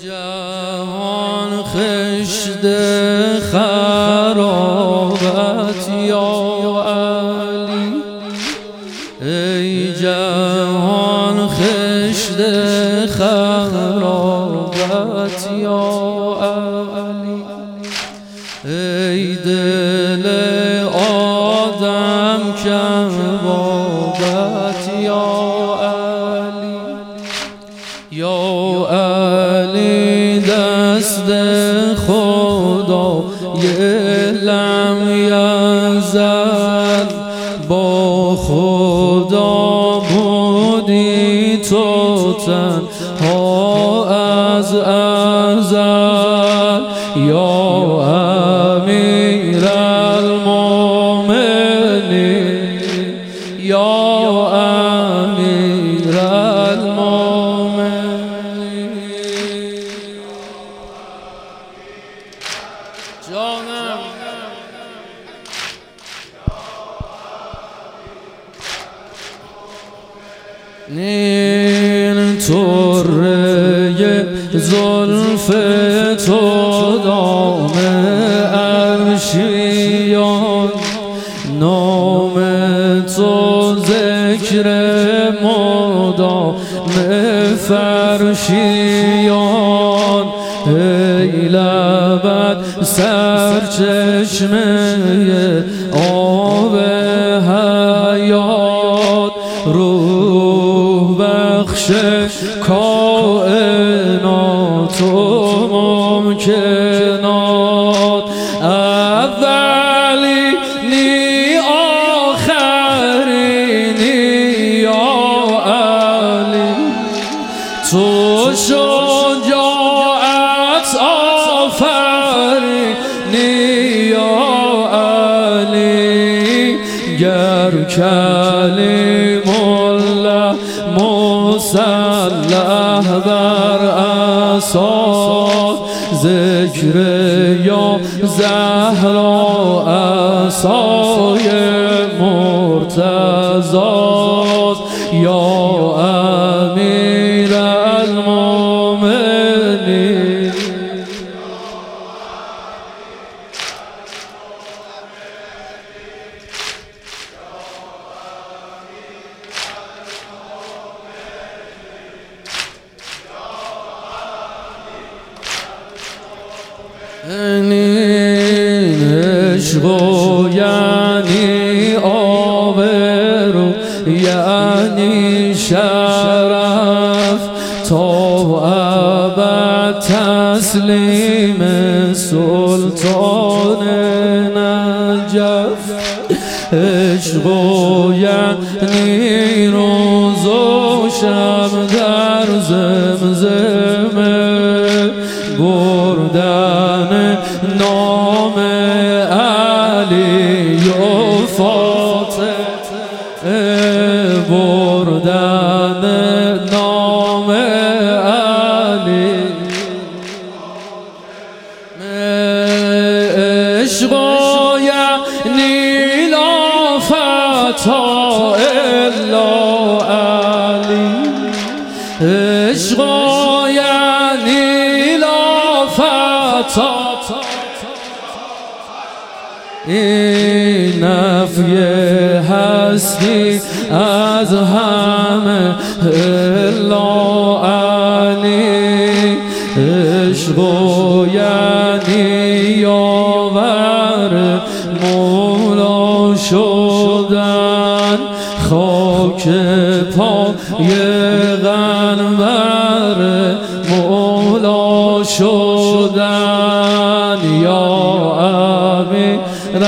جهان خشت خرابت یا علی، ای جهان خشت خرابت یا علی، ای دل آدم کبابت یا علی، یا علی دست خدا لم یزل، با خدا بودی تو تنها از ازل، یا امیر المؤمنین، یا امیر المؤمنین. جانم نین طره زلف تو دام عرشیان، نام تو ذکر مدام فرشیان، ای لبت سرچشمه آب حیات، روح بخش کائنات و ممکنات، اولی نی آخرینی یا علی، تو شجاعت آفرینی یا علی، گر کلیم الله مسلح بر عصا، ذکر یا زهرا عصای مرتضی، یا امیر المؤمنین. این عشق یعنی آبرو، یعنی شرف، تا ابد تسلیم سلطان نجف، عشق یعنی روز و شب در زمزمه، بردن نام علی و فاطمه، بردن نام علی، عشق یعنی لا فتا الا علی، عشق یعنی لا فتا، این نفی هستی از همه الا علی، عشق یعنی یاور مولا شدن، خاک پای قنبر مولا شدن، یا امیر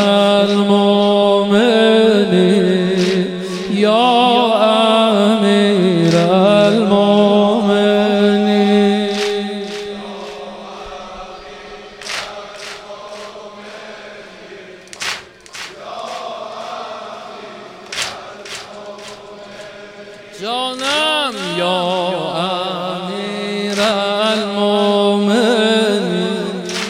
المؤمنین، یا امیر المؤمنین. جانم یا امیر المؤمنین.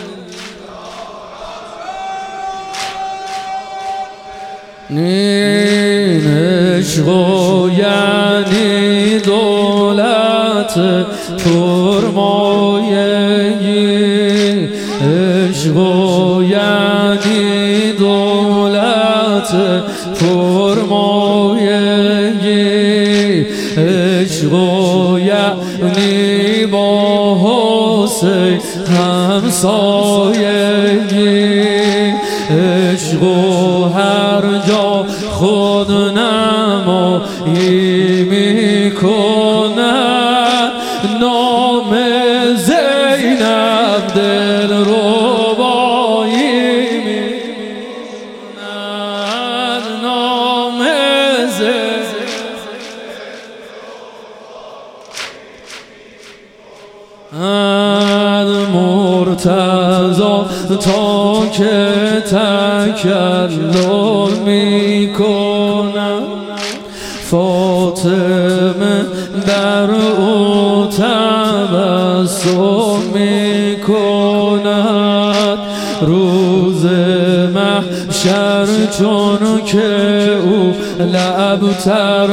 نین عشق یعنی دولت پرمایه عشق و یعنی دولت پرمایگی، عشق و یعنی با حسین همسایگی، عشق و هر جا خود نمایی میکند، نام زینب دل ربایی میکند، نام زینب مرتضی تا که تکلم میکنم، فاطمه در او تبسم میکند، روز محشر چون که او لب تر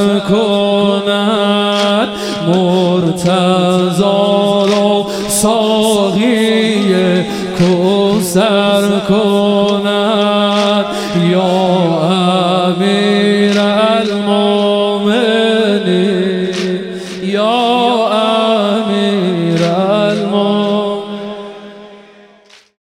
کند، مرتضی را ساقی کوثر کند. یا امیر المؤمنین